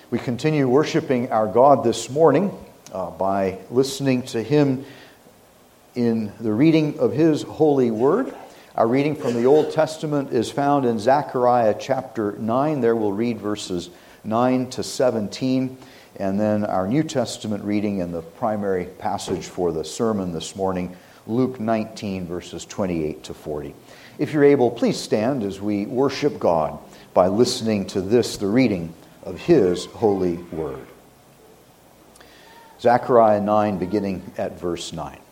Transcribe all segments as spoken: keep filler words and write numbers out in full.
We continue worshiping our God this morning uh, by listening to Him in the reading of His holy word. Our reading from the Old Testament is found in Zechariah chapter nine. There we'll read verses nine to seventeen. And then our New Testament reading and the primary passage for the sermon this morning, Luke nineteen, verses twenty-eight to forty. If you're able, please stand as we worship God by listening to this, the reading of His holy word. Zechariah nine, beginning at verse nine.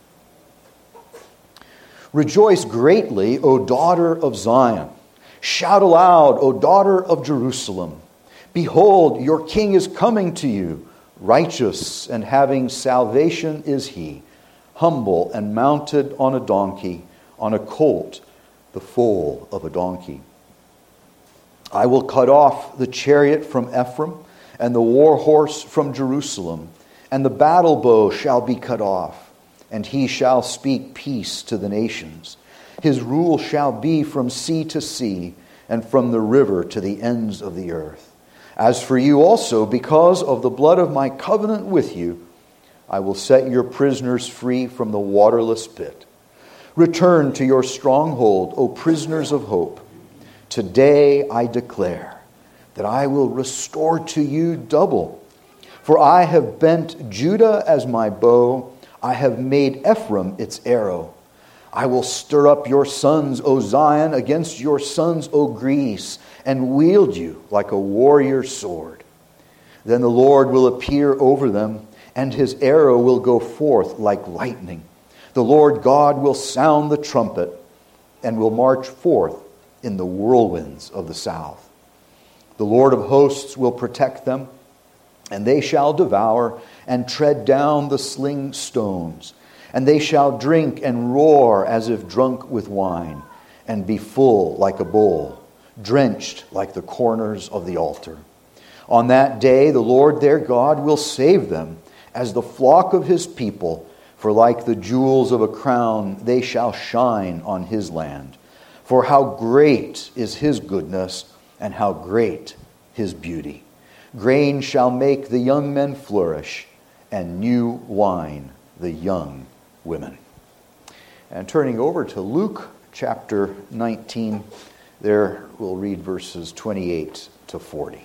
Rejoice greatly, O daughter of Zion. Shout aloud, O daughter of Jerusalem. Behold, your king is coming to you. Righteous and having salvation is he, humble and mounted on a donkey, on a colt, the foal of a donkey. I will cut off the chariot from Ephraim, and the war horse from Jerusalem, and the battle bow shall be cut off, and he shall speak peace to the nations. His rule shall be from sea to sea, and from the river to the ends of the earth. As for you also, because of the blood of my covenant with you, I will set your prisoners free from the waterless pit. Return to your stronghold, O prisoners of hope. Today I declare that I will restore to you double. For I have bent Judah as my bow. I have made Ephraim its arrow. I will stir up your sons, O Zion, against your sons, O Greece, and wield you like a warrior's sword. Then the Lord will appear over them, and his arrow will go forth like lightning. The Lord God will sound the trumpet, and will march forth in the whirlwinds of the south. The Lord of hosts will protect them, and they shall devour and tread down the sling stones. And they shall drink and roar as if drunk with wine, and be full like a bowl, drenched like the corners of the altar. On that day the Lord their God will save them as the flock of his people, for like the jewels of a crown they shall shine on his land. For how great is his goodness, and how great his beauty. Grain shall make the young men flourish, and new wine the young women. And turning over to Luke chapter nineteen, there we'll read verses twenty-eight to forty.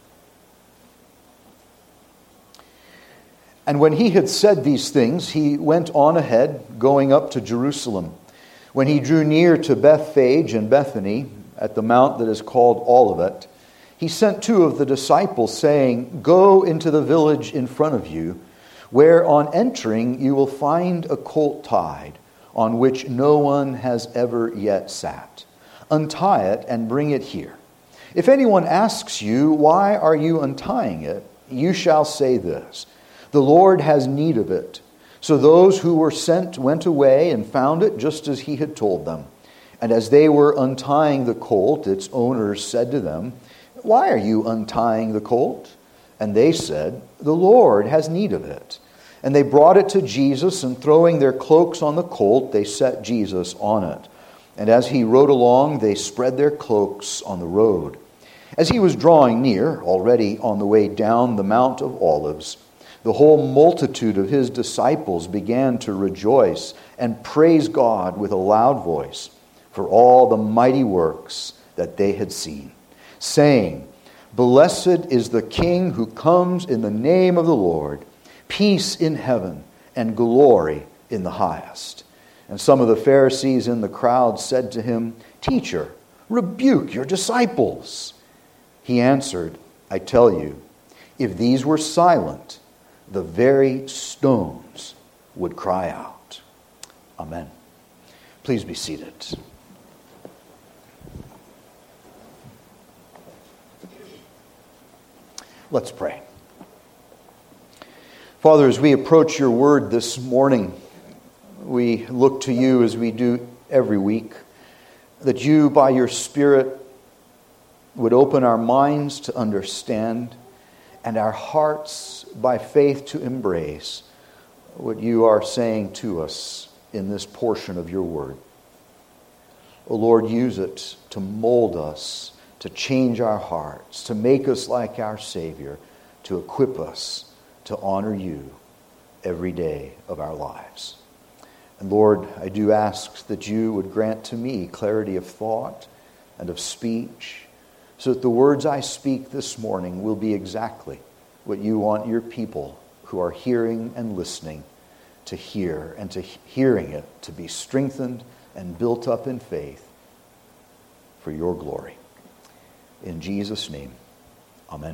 And when he had said these things, he went on ahead, going up to Jerusalem. When he drew near to Bethphage and Bethany, at the mount that is called Olivet, he sent two of the disciples, saying, Go into the village in front of you, where on entering you will find a colt tied, on which no one has ever yet sat. Untie it and bring it here. If anyone asks you, Why are you untying it? You shall say this, The Lord has need of it. So those who were sent went away and found it just as he had told them. And as they were untying the colt, its owners said to them, Why are you untying the colt? And they said, The Lord has need of it. And they brought it to Jesus, and throwing their cloaks on the colt, they set Jesus on it. And as he rode along, they spread their cloaks on the road. As he was drawing near, already on the way down the Mount of Olives, the whole multitude of his disciples began to rejoice and praise God with a loud voice for all the mighty works that they had seen, saying, Blessed is the King who comes in the name of the Lord, peace in heaven and glory in the highest. And some of the Pharisees in the crowd said to him, Teacher, rebuke your disciples. He answered, I tell you, if these were silent, the very stones would cry out. Amen. Please be seated. Let's pray. Father, as we approach your word this morning, we look to you as we do every week, that you, by your Spirit, would open our minds to understand and our hearts by faith to embrace what you are saying to us in this portion of your word. O Lord, use it to mold us, to change our hearts, to make us like our Savior, to equip us to honor you every day of our lives. And Lord, I do ask that you would grant to me clarity of thought and of speech, so that the words I speak this morning will be exactly what you want your people who are hearing and listening to hear, and to hearing it to be strengthened and built up in faith for your glory. In Jesus' name, amen.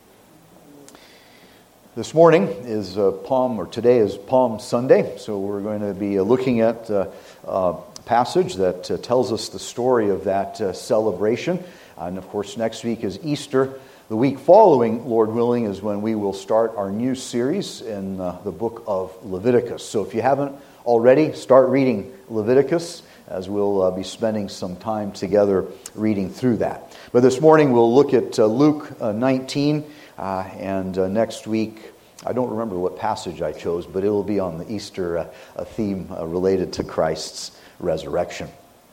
This morning is uh, Palm, or today is Palm Sunday, so we're going to be uh, looking at uh, a passage that uh, tells us the story of that uh, celebration. And of course, next week is Easter. The week following, Lord willing, is when we will start our new series in uh, the book of Leviticus. So if you haven't already, start reading Leviticus, as we'll uh, be spending some time together reading through that. But this morning we'll look at uh, Luke uh, nineteen, uh, and uh, next week, I don't remember what passage I chose, but it will be on the Easter uh, a theme uh, related to Christ's resurrection.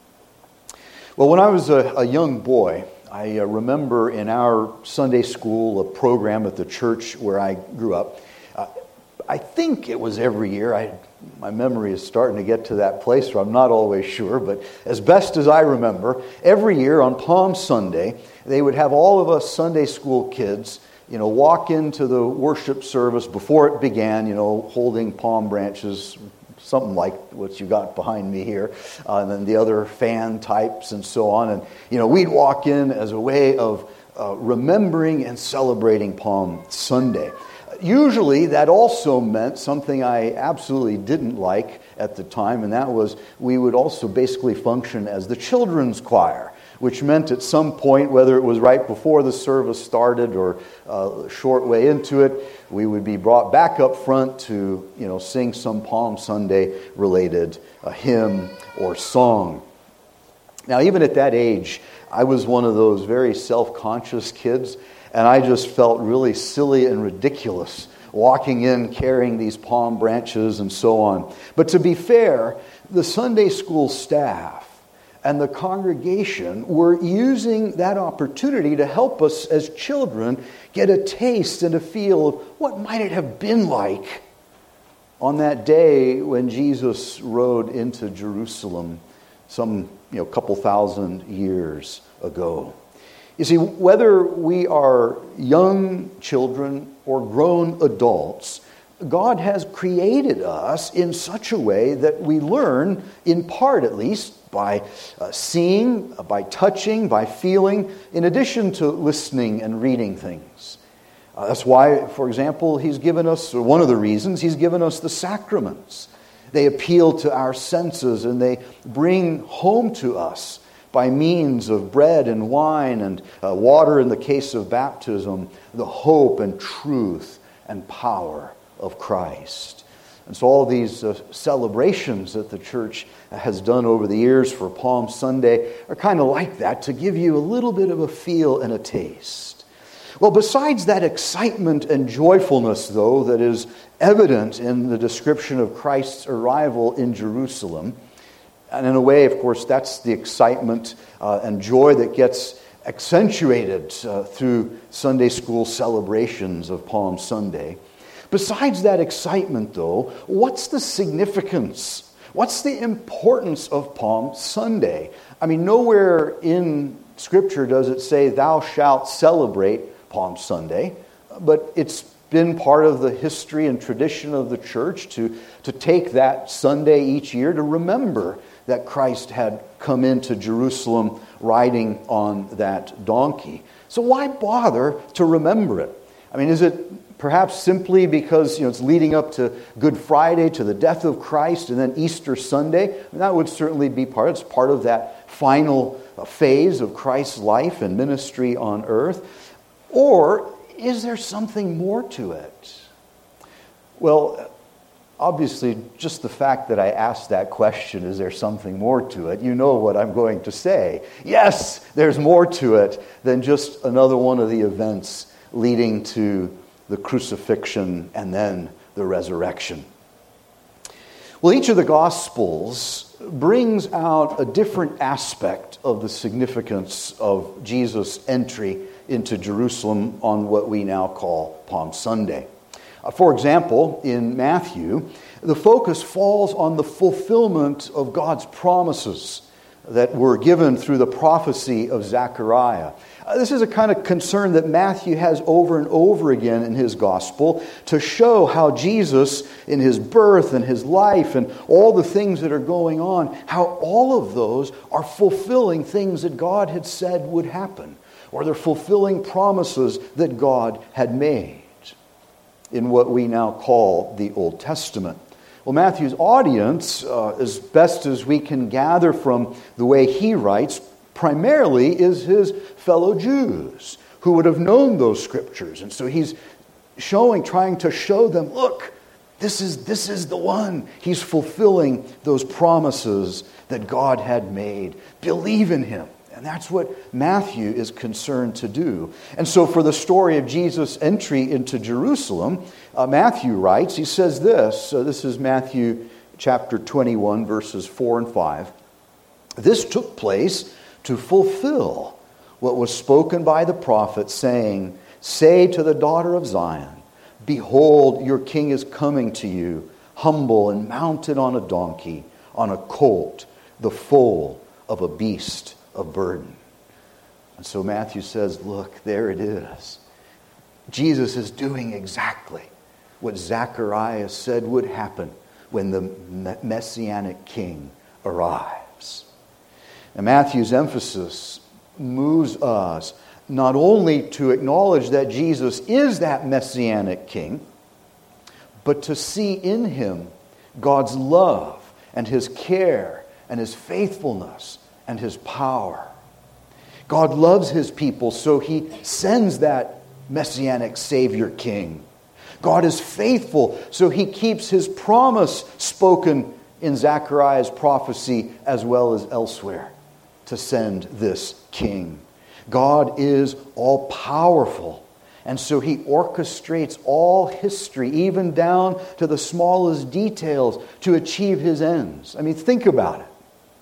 Well, when I was a, a young boy, I uh, remember in our Sunday school a program at the church where I grew up. Uh, I think it was every year. I, my memory is starting to get to that place where I'm not always sure, but as best as I remember, every year on Palm Sunday, they would have all of us Sunday school kids, you know, walk into the worship service before it began, you know, holding palm branches, something like what you got behind me here, uh, and then the other fan types and so on. And, you know, we'd walk in as a way of uh, remembering and celebrating Palm Sunday. Usually that also meant something I absolutely didn't like at the time, and that was we would also basically function as the children's choir, which meant at some point, whether it was right before the service started or uh, a short way into it, we would be brought back up front to, you know, sing some Palm Sunday related uh, hymn or song. Now, even at that age, I was one of those very self-conscious kids, and I just felt really silly and ridiculous walking in carrying these palm branches and so on. But to be fair, the Sunday school staff and the congregation were using that opportunity to help us as children get a taste and a feel of what might it have been like on that day when Jesus rode into Jerusalem some, you know, couple thousand years ago. You see, whether we are young children or grown adults, God has created us in such a way that we learn, in part at least, by uh, seeing, uh, by touching, by feeling, in addition to listening and reading things. Uh, that's why, for example, He's given us, or one of the reasons, He's given us the sacraments. They appeal to our senses and they bring home to us, by means of bread and wine and uh, water in the case of baptism, the hope and truth and power of Christ. And so all these uh, celebrations that the church has done over the years for Palm Sunday are kind of like that, to give you a little bit of a feel and a taste. Well, besides that excitement and joyfulness, though, that is evident in the description of Christ's arrival in Jerusalem, and in a way, of course, that's the excitement uh, and joy that gets accentuated uh, through Sunday school celebrations of Palm Sunday. Besides that excitement, though, what's the significance? What's the importance of Palm Sunday? I mean, nowhere in Scripture does it say, "Thou shalt celebrate Palm Sunday," but it's been part of the history and tradition of the church to, to take that Sunday each year to remember that Christ had come into Jerusalem riding on that donkey. So why bother to remember it? I mean, is it perhaps simply because, you know, it's leading up to Good Friday, to the death of Christ, and then Easter Sunday? I mean, that would certainly be part. It's part of that final phase of Christ's life and ministry on earth. Or is there something more to it? Well, obviously, just the fact that I asked that question, is there something more to it, you know what I'm going to say. Yes, there's more to it than just another one of the events leading to the crucifixion and then the resurrection. Well, each of the Gospels brings out a different aspect of the significance of Jesus' entry into Jerusalem on what we now call Palm Sunday. Uh, for example, in Matthew, the focus falls on the fulfillment of God's promises that were given through the prophecy of Zechariah. Uh, this is a kind of concern that Matthew has over and over again in his gospel to show how Jesus, in his birth and his life and all the things that are going on, how all of those are fulfilling things that God had said would happen, or they're fulfilling promises that God had made in what we now call the Old Testament. Well, Matthew's audience, uh, as best as we can gather from the way he writes, primarily is his fellow Jews who would have known those scriptures. And so he's showing, trying to show them, look, this is, this is the one. He's fulfilling those promises that God had made. Believe in him. And that's what Matthew is concerned to do. And so for the story of Jesus' entry into Jerusalem, uh, Matthew writes, he says this, so this is Matthew chapter twenty-one, verses four and five. This took place to fulfill what was spoken by the prophet, saying, say to the daughter of Zion, behold, your king is coming to you, humble and mounted on a donkey, on a colt, the foal of a beast of burden. And so Matthew says, look, there it is. Jesus is doing exactly what Zechariah said would happen when the Messianic king arrives. And Matthew's emphasis moves us not only to acknowledge that Jesus is that Messianic king, but to see in him God's love and his care and his faithfulness and his power. God loves his people, so he sends that Messianic Savior King. God is faithful, so he keeps his promise spoken in Zechariah's prophecy as well as elsewhere to send this King. God is all-powerful, and so he orchestrates all history, even down to the smallest details, to achieve his ends. I mean, think about it.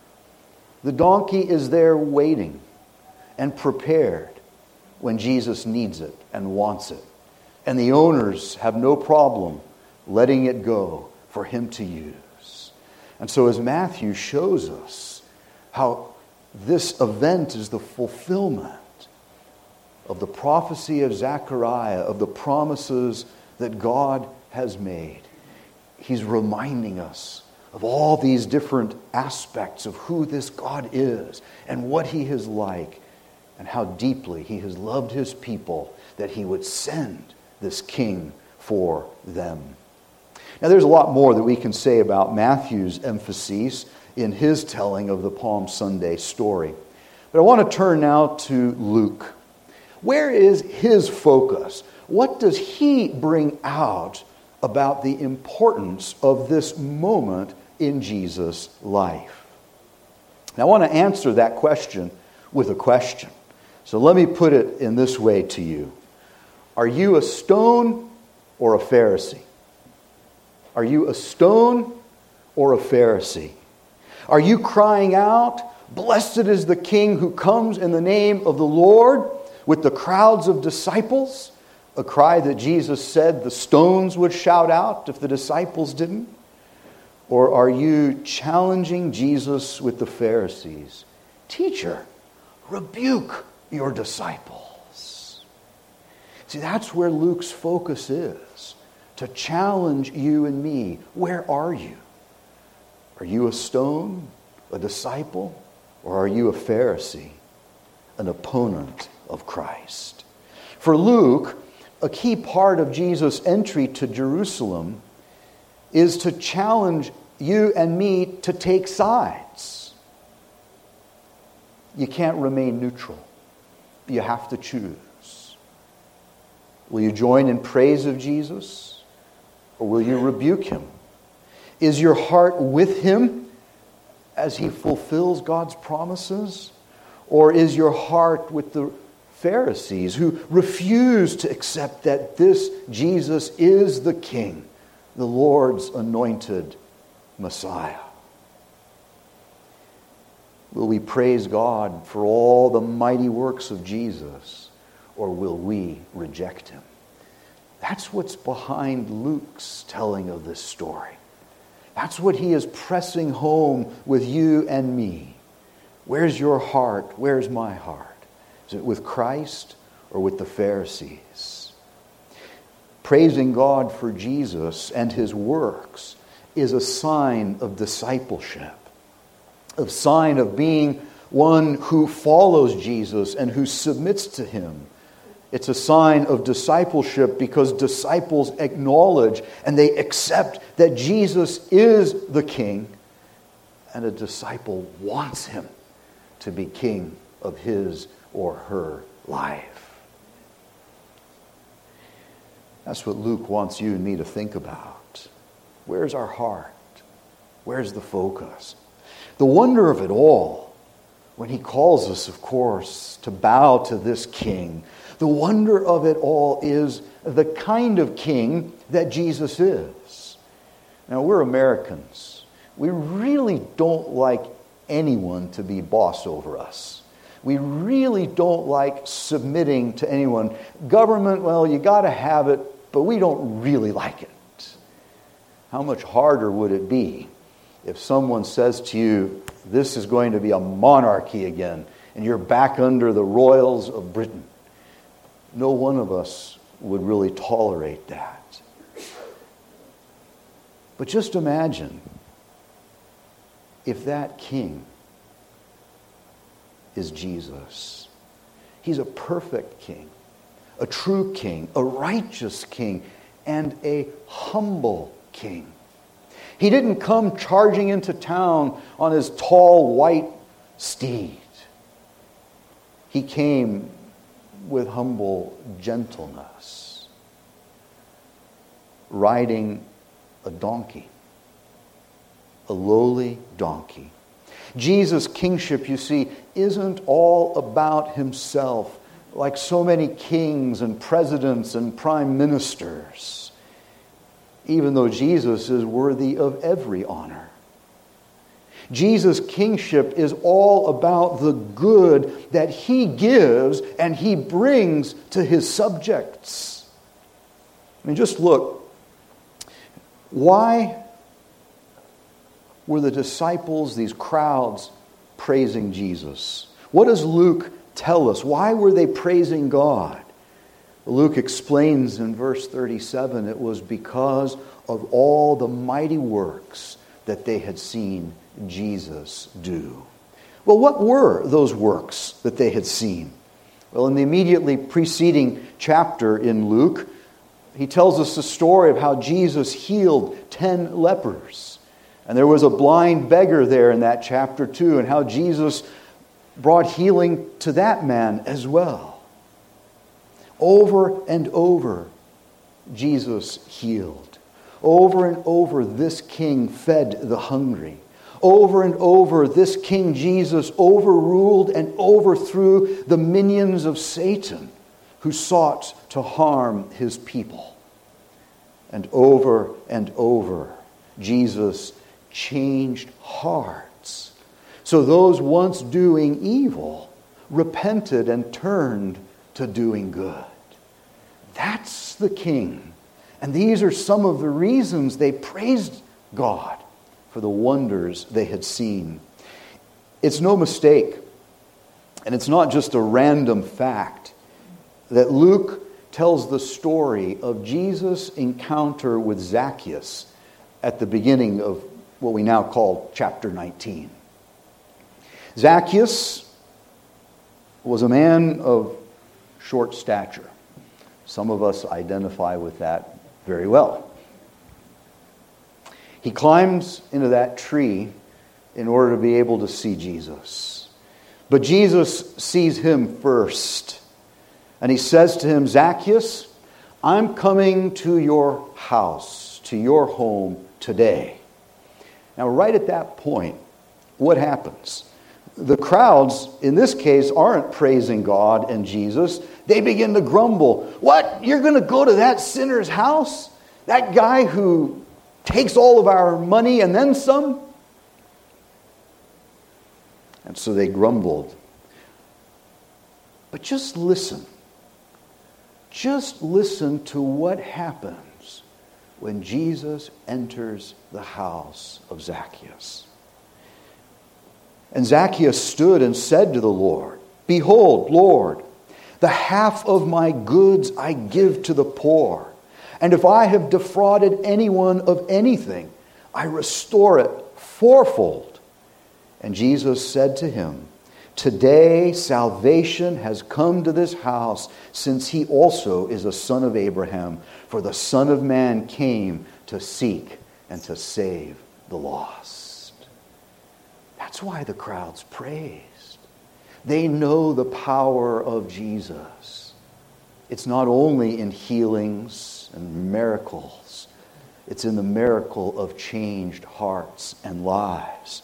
The donkey is there waiting and prepared when Jesus needs it and wants it. And the owners have no problem letting it go for him to use. And so as Matthew shows us how this event is the fulfillment of the prophecy of Zechariah, of the promises that God has made, he's reminding us of all these different aspects of who this God is and what he is like and how deeply he has loved his people that he would send this king for them. Now there's a lot more that we can say about Matthew's emphases in his telling of the Palm Sunday story. But I want to turn now to Luke. Where is his focus? What does he bring out about the importance of this moment in Jesus' life? Now, I want to answer that question with a question. So let me put it in this way to you. Are you a stone or a Pharisee? Are you a stone or a Pharisee? Are you crying out, blessed is the King who comes in the name of the Lord, with the crowds of disciples? A cry that Jesus said the stones would shout out if the disciples didn't? Or are you challenging Jesus with the Pharisees? Teacher, rebuke your disciples. See, that's where Luke's focus is, to challenge you and me. Where are you? Are you a stone, a disciple, or are you a Pharisee, an opponent of Christ? For Luke, a key part of Jesus' entry to Jerusalem is to challenge you and me to take sides. You can't remain neutral. You have to choose. Will you join in praise of Jesus, or will you rebuke him? Is your heart with him as he fulfills God's promises? Or is your heart with the Pharisees who refuse to accept that this Jesus is the King, the Lord's anointed Messiah? Will we praise God for all the mighty works of Jesus, or will we reject him? That's what's behind Luke's telling of this story. That's what he is pressing home with you and me. Where's your heart? Where's my heart? Is it with Christ or with the Pharisees? Praising God for Jesus and his works is a sign of discipleship, a sign of being one who follows Jesus and who submits to him. It's a sign of discipleship because disciples acknowledge and they accept that Jesus is the King, and a disciple wants him to be king of his or her life. That's what Luke wants you and me to think about. Where's our heart? Where's the focus? The wonder of it all, when he calls us, of course, to bow to this king, the wonder of it all is the kind of king that Jesus is. Now, we're Americans. We really don't like anyone to be boss over us. We really don't like submitting to anyone. Government, well, you got to have it, but we don't really like it. How much harder would it be if someone says to you, this is going to be a monarchy again, and you're back under the royals of Britain? No one of us would really tolerate that. But just imagine if that king is Jesus. He's a perfect king, a true king, a righteous king, and a humble king. He didn't come charging into town on his tall white steed. He came with humble gentleness, riding a donkey, a lowly donkey. Jesus' kingship, you see, isn't all about himself like so many kings and presidents and prime ministers, even though Jesus is worthy of every honor. Jesus' kingship is all about the good that he gives and he brings to his subjects. I mean, just look. Why were the disciples, these crowds, praising Jesus? What does Luke tell us? Why were they praising God? Luke explains in verse thirty-seven, it was because of all the mighty works that they had seen Jesus do. Well, what were those works that they had seen? Well, in the immediately preceding chapter in Luke, he tells us the story of how Jesus healed ten lepers. And there was a blind beggar there in that chapter too, and how Jesus brought healing to that man as well. Over and over, Jesus healed. Over and over, this king fed the hungry. Over and over, this King Jesus overruled and overthrew the minions of Satan who sought to harm his people. And over and over, Jesus changed hearts. So those once doing evil repented and turned to doing good. That's the King. And these are some of the reasons they praised God for the wonders they had seen. It's no mistake, and it's not just a random fact, that Luke tells the story of Jesus' encounter with Zacchaeus at the beginning of what we now call chapter nineteen. Zacchaeus was a man of short stature. Some of us identify with that very well. He climbs into that tree in order to be able to see Jesus. But Jesus sees him first. And he says to him, Zacchaeus, I'm coming to your house, to your home today. Now, right at that point, what happens? The crowds, in this case, aren't praising God and Jesus. They begin to grumble. What? You're going to go to that sinner's house? That guy who takes all of our money and then some. And so they grumbled. But just listen. Just listen to what happens when Jesus enters the house of Zacchaeus. And Zacchaeus stood and said to the Lord, "Behold, Lord, the half of my goods I give to the poor. And if I have defrauded anyone of anything, I restore it fourfold." And Jesus said to him, "Today salvation has come to this house, since he also is a son of Abraham. For the Son of Man came to seek and to save the lost." That's why the crowds praised. They know the power of Jesus. It's not only in healings and miracles. It's in the miracle of changed hearts and lives.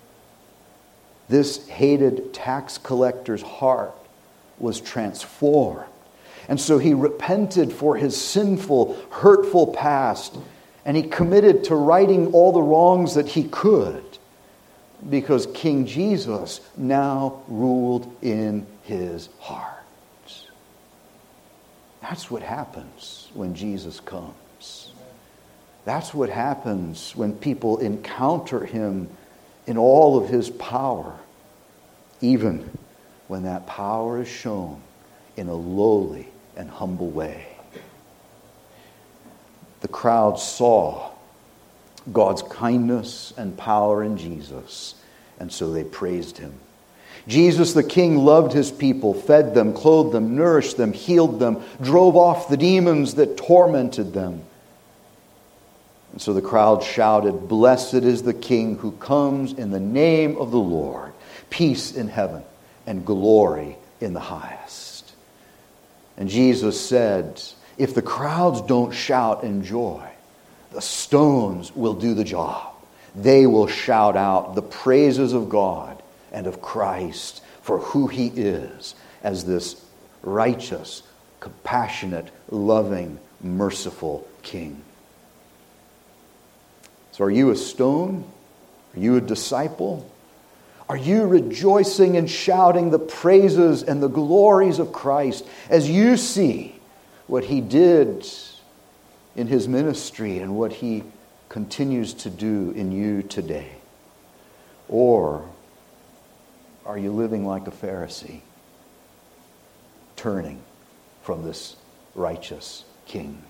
This hated tax collector's heart was transformed. And so he repented for his sinful, hurtful past, and he committed to righting all the wrongs that he could, because King Jesus now ruled in his heart. That's what happens when Jesus comes. That's what happens when people encounter him in all of his power, even when that power is shown in a lowly and humble way. The crowd saw God's kindness and power in Jesus, and so they praised him. Jesus the King loved his people, fed them, clothed them, nourished them, healed them, drove off the demons that tormented them. And so the crowd shouted, "Blessed is the King who comes in the name of the Lord. Peace in heaven and glory in the highest." And Jesus said, if the crowds don't shout in joy, the stones will do the job. They will shout out the praises of God and of Christ for who he is as this righteous, compassionate, loving, merciful King. So are you a stone? Are you a disciple? Are you rejoicing and shouting the praises and the glories of Christ as you see what he did in his ministry and what he continues to do in you today? Or are you living like a Pharisee, turning from this righteous King?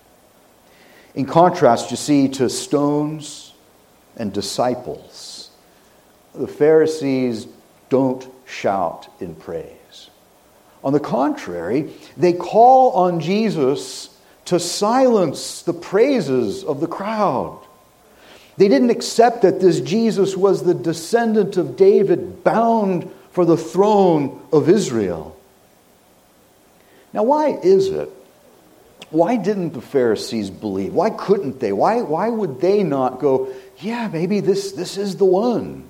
In contrast, you see, to stones and disciples, the Pharisees don't shout in praise. On the contrary, they call on Jesus to silence the praises of the crowd. They didn't accept that this Jesus was the descendant of David, bound for the throne of Israel. Now, why is it? Why didn't the Pharisees believe? Why couldn't they? Why, why would they not go, yeah, maybe this, this is the one?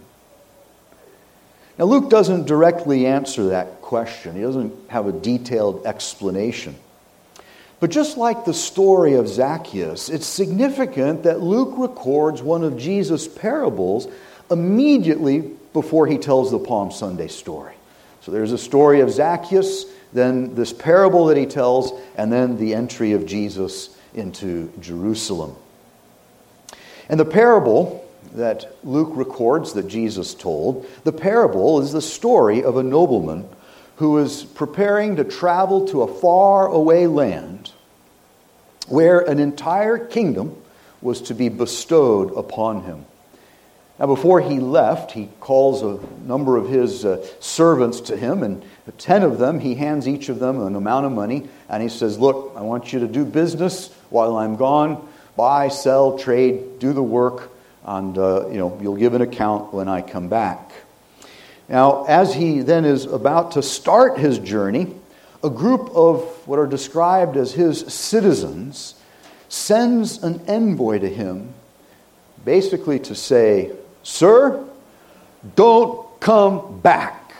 Now, Luke doesn't directly answer that question. He doesn't have a detailed explanation. But just like the story of Zacchaeus, it's significant that Luke records one of Jesus' parables immediately before he tells the Palm Sunday story. So there's a story of Zacchaeus, then this parable that he tells, and then the entry of Jesus into Jerusalem. And the parable that Luke records that Jesus told, the parable is the story of a nobleman who is preparing to travel to a far away land where an entire kingdom was to be bestowed upon him. Now, before he left, he calls a number of his uh, servants to him, and ten of them, he hands each of them an amount of money, and he says, look, I want you to do business while I'm gone. Buy, sell, trade, do the work, and uh, you know, you'll give an account when I come back. Now, as he then is about to start his journey, a group of what are described as his citizens sends an envoy to him, basically to say, sir, don't come back.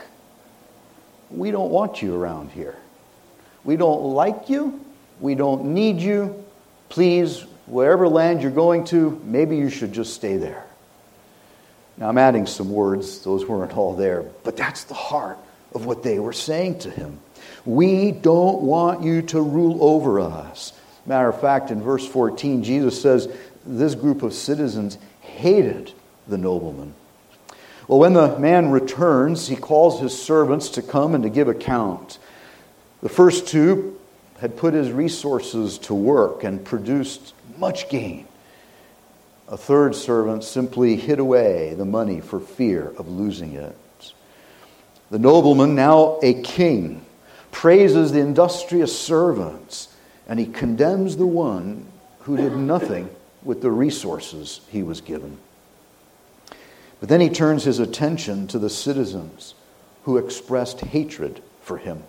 We don't want you around here. We don't like you. We don't need you. Please whatever land you're going to, maybe you should just stay there. Now, I'm adding some words. Those weren't all there. But that's the heart of what they were saying to him. We don't want you to rule over us. Matter of fact, in verse fourteen, Jesus says this group of citizens hated the nobleman. Well, when the man returns, he calls his servants to come and to give account. The first two had put his resources to work and produced much gain. A third servant simply hid away the money for fear of losing it. The nobleman, now a king, praises the industrious servants, and he condemns the one who did nothing with the resources he was given. But then he turns his attention to the citizens who expressed hatred for him.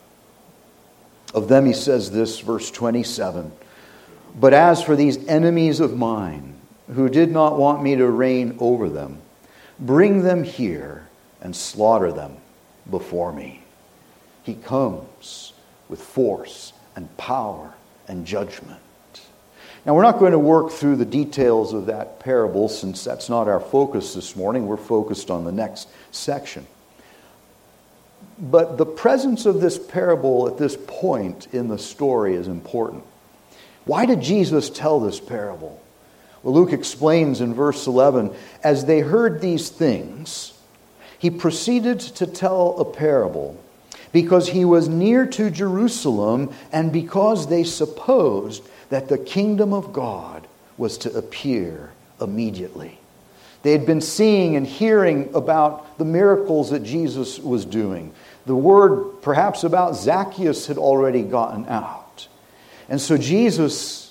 Of them he says this, verse twenty-seven, "But as for these enemies of mine, who did not want me to reign over them, bring them here and slaughter them before me." He comes with force and power and judgment. Now, we're not going to work through the details of that parable, since that's not our focus this morning. We're focused on the next section. But the presence of this parable at this point in the story is important. Why did Jesus tell this parable? Well, Luke explains in verse eleven, "As they heard these things, he proceeded to tell a parable, because he was near to Jerusalem, and because they supposed that the kingdom of God was to appear immediately." They had been seeing and hearing about the miracles that Jesus was doing. The word perhaps about Zacchaeus had already gotten out. And so Jesus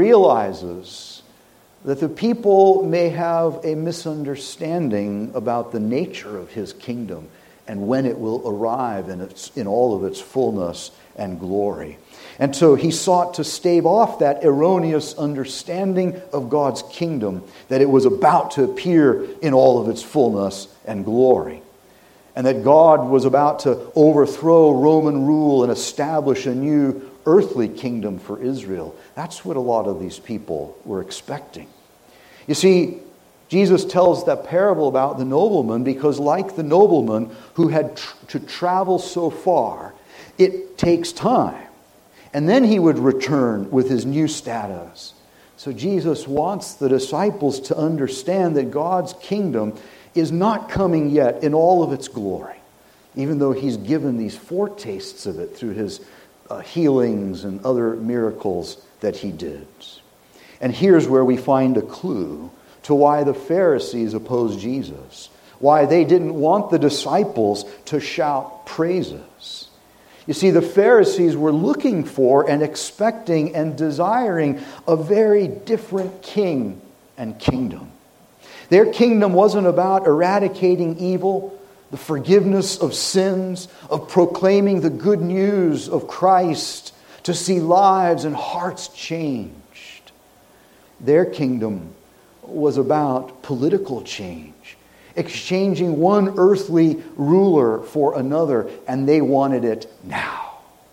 realizes that the people may have a misunderstanding about the nature of his kingdom and when it will arrive in its, in all of its fullness and glory. And so he sought to stave off that erroneous understanding of God's kingdom, that it was about to appear in all of its fullness and glory, and that God was about to overthrow Roman rule and establish a new earthly kingdom for Israel. That's what a lot of these people were expecting. You see, Jesus tells that parable about the nobleman because, like the nobleman who had tr- to travel so far, it takes time. And then he would return with his new status. So Jesus wants the disciples to understand that God's kingdom is not coming yet in all of its glory, even though he's given these foretastes of it through his uh, healings and other miracles that he did. And here's where we find a clue to why the Pharisees opposed Jesus, why they didn't want the disciples to shout praises. You see, the Pharisees were looking for and expecting and desiring a very different king and kingdom. Their kingdom wasn't about eradicating evil, the forgiveness of sins, of proclaiming the good news of Christ, to see lives and hearts changed. Their kingdom was about political change, exchanging one earthly ruler for another, and they wanted it now.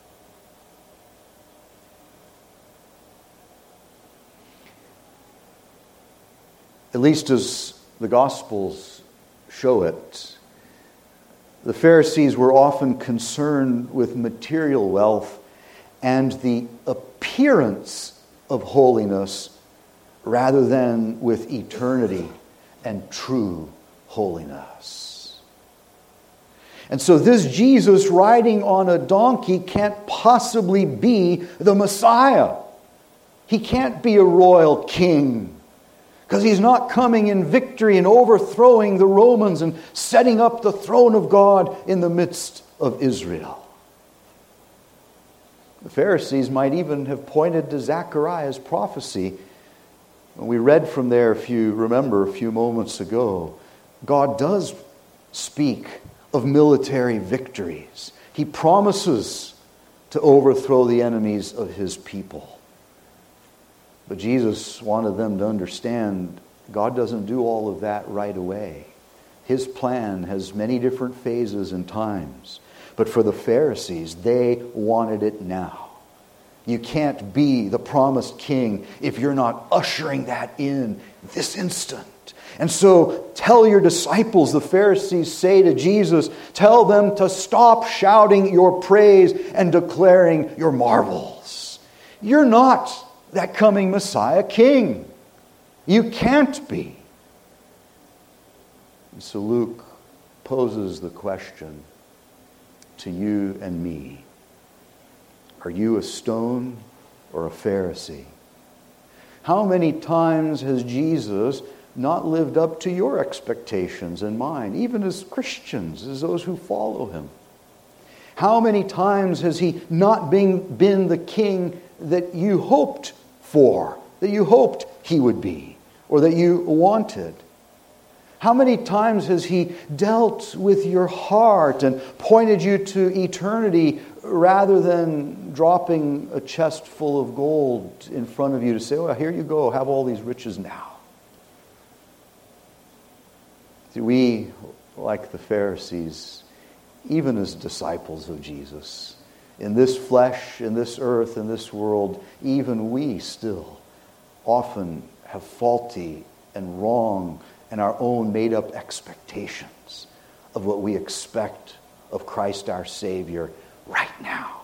At least as the Gospels show it, the Pharisees were often concerned with material wealth and the appearance of holiness rather than with eternity and true holiness. And so this Jesus riding on a donkey can't possibly be the Messiah. He can't be a royal king, because he's not coming in victory and overthrowing the Romans and setting up the throne of God in the midst of Israel. The Pharisees might even have pointed to Zechariah's prophecy. We read from there, if you remember, a few moments ago. God does speak of military victories. He promises to overthrow the enemies of his people. But Jesus wanted them to understand God doesn't do all of that right away. His plan has many different phases and times. But for the Pharisees, they wanted it now. You can't be the promised king if you're not ushering that in this instant. And so tell your disciples, the Pharisees say to Jesus, tell them to stop shouting your praise and declaring your marvels. You're not that coming Messiah king. You can't be. And so Luke poses the question to you and me. Are you a stone or a Pharisee? How many times has Jesus not lived up to your expectations and mine, even as Christians, as those who follow him? How many times has he not been, been the king that you hoped for, that you hoped he would be, or that you wanted? How many times has he dealt with your heart and pointed you to eternity rather than dropping a chest full of gold in front of you to say, well, here you go, have all these riches now? See, we, like the Pharisees, even as disciples of Jesus, in this flesh, in this earth, in this world, even we still often have faulty and wrong and our own made-up expectations of what we expect of Christ our Savior right now.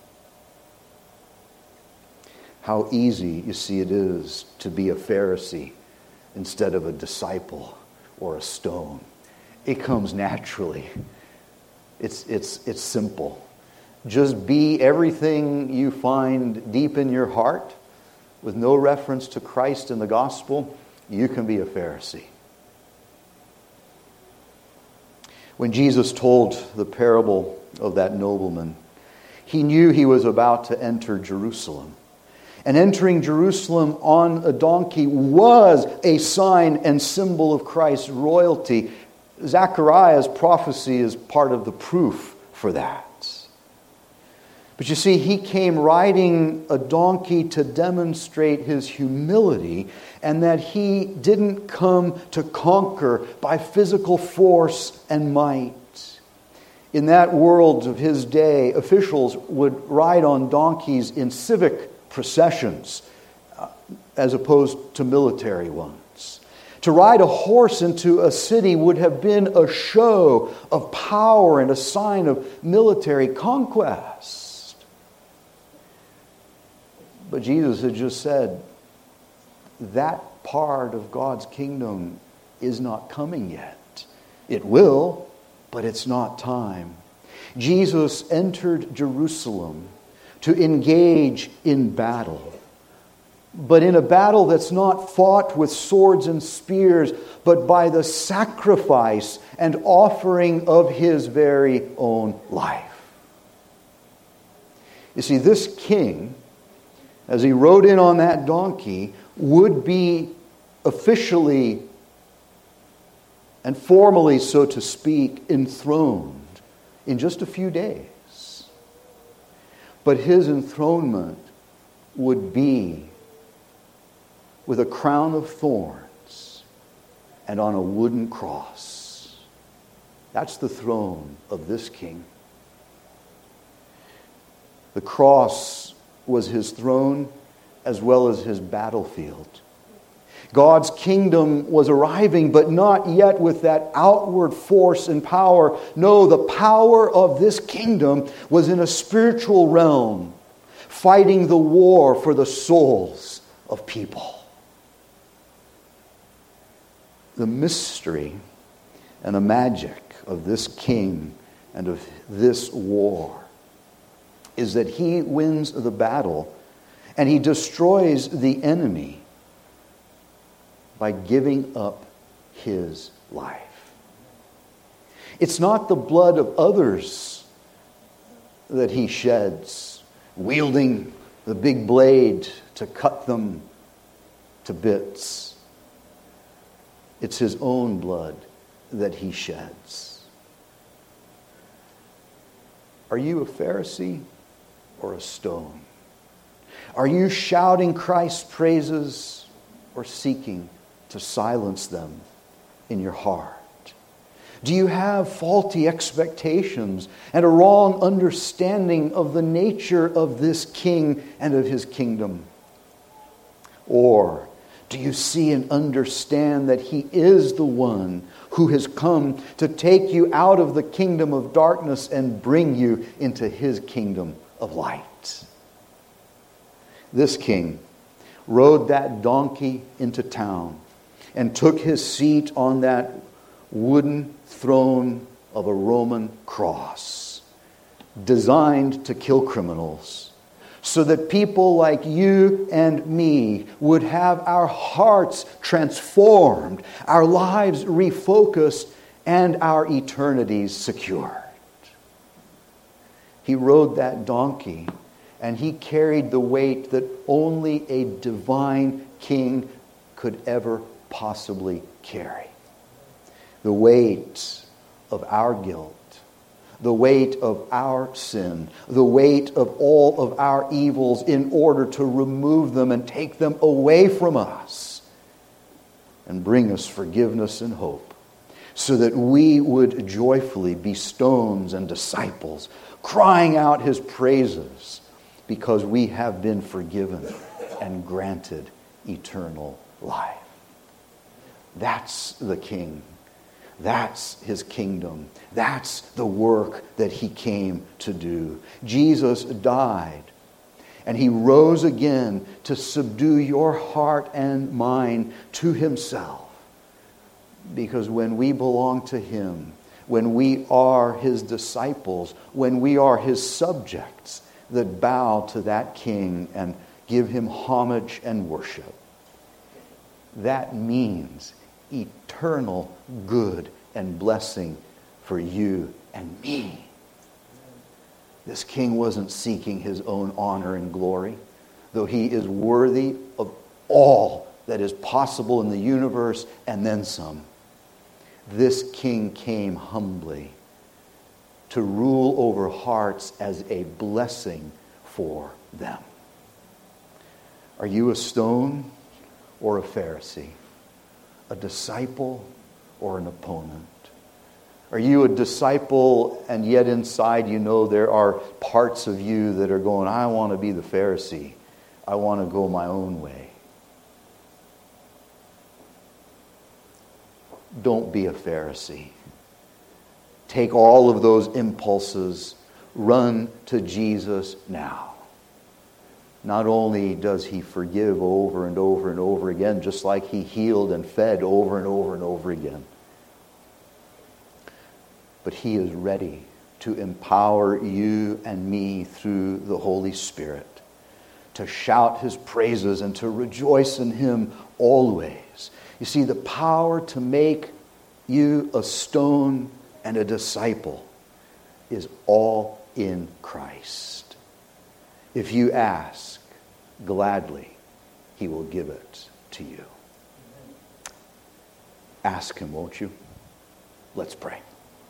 How easy, you see, it is to be a Pharisee instead of a disciple or a stone. It comes naturally. It's, it's, it's simple. Just be everything you find deep in your heart with no reference to Christ and the gospel. You can be a Pharisee. When Jesus told the parable of that nobleman, he knew he was about to enter Jerusalem. And entering Jerusalem on a donkey was a sign and symbol of Christ's royalty. Zechariah's prophecy is part of the proof for that. But you see, he came riding a donkey to demonstrate his humility, and that he didn't come to conquer by physical force and might. In that world of his day, officials would ride on donkeys in civic processions uh, as opposed to military ones. To ride a horse into a city would have been a show of power and a sign of military conquest. But Jesus had just said, that part of God's kingdom is not coming yet. It will, but it's not time. Jesus entered Jerusalem to engage in battle. But in a battle that's not fought with swords and spears, but by the sacrifice and offering of his very own life. You see, this king, as he rode in on that donkey, would be officially and formally, so to speak, enthroned in just a few days. But his enthronement would be with a crown of thorns and on a wooden cross. That's the throne of this king. The cross was his throne as well as his battlefield. God's kingdom was arriving, but not yet with that outward force and power. No, the power of this kingdom was in a spiritual realm, fighting the war for the souls of people. The mystery and the magic of this king and of this war is that he wins the battle and he destroys the enemy by giving up his life. It's not the blood of others that he sheds, wielding the big blade to cut them to bits. It's his own blood that he sheds. Are you a Pharisee or a stone? Are you shouting Christ's praises or seeking to silence them in your heart? Do you have faulty expectations and a wrong understanding of the nature of this king and of his kingdom? Or do you see and understand that he is the one who has come to take you out of the kingdom of darkness and bring you into his kingdom of light? This king rode that donkey into town and took his seat on that wooden throne of a Roman cross, designed to kill criminals, so that people like you and me would have our hearts transformed, our lives refocused, and our eternities secured. He rode that donkey, and he carried the weight that only a divine king could ever possibly carry. The weight of our guilt, the weight of our sin, the weight of all of our evils, in order to remove them and take them away from us and bring us forgiveness and hope, so that we would joyfully be stones and disciples, crying out his praises, because we have been forgiven and granted eternal life. That's the King. That's his kingdom. That's the work that he came to do. Jesus died, and he rose again to subdue your heart and mind to himself. Because when we belong to him, when we are his disciples, when we are his subjects that bow to that king and give him homage and worship, that means eternal good and blessing for you and me. This king wasn't seeking his own honor and glory, though he is worthy of all that is possible in the universe and then some. This king came humbly to rule over hearts as a blessing for them. Are you a stone or a Pharisee? A disciple or an opponent? Are you a disciple, and yet inside you know there are parts of you that are going, I want to be the Pharisee. I want to go my own way. Don't be a Pharisee. Take all of those impulses, run to Jesus now. Not only does he forgive over and over and over again, just like he healed and fed over and over and over again, but he is ready to empower you and me through the Holy Spirit to shout his praises and to rejoice in him always. You see, the power to make you a stone and a disciple is all in Christ. If you ask, gladly, he will give it to you. Ask him, won't you? Let's pray.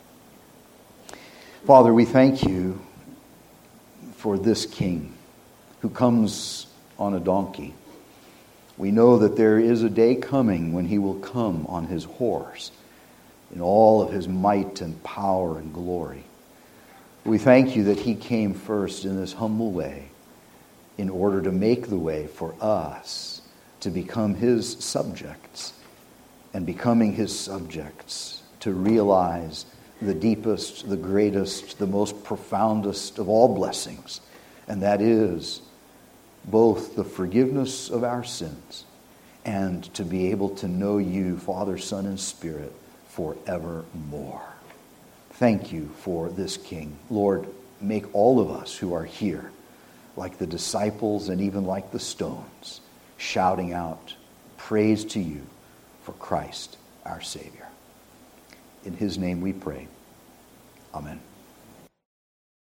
Father, we thank you for this king who comes on a donkey. We know that there is a day coming when he will come on his horse in all of his might and power and glory. We thank you that he came first in this humble way in order to make the way for us to become his subjects, and becoming his subjects to realize the deepest, the greatest, the most profoundest of all blessings, and that is both the forgiveness of our sins and to be able to know you, Father, Son, and Spirit forevermore. Thank you for this King. Lord, make all of us who are here like the disciples and even like the stones, shouting out praise to you for Christ our Savior. In his name we pray. Amen.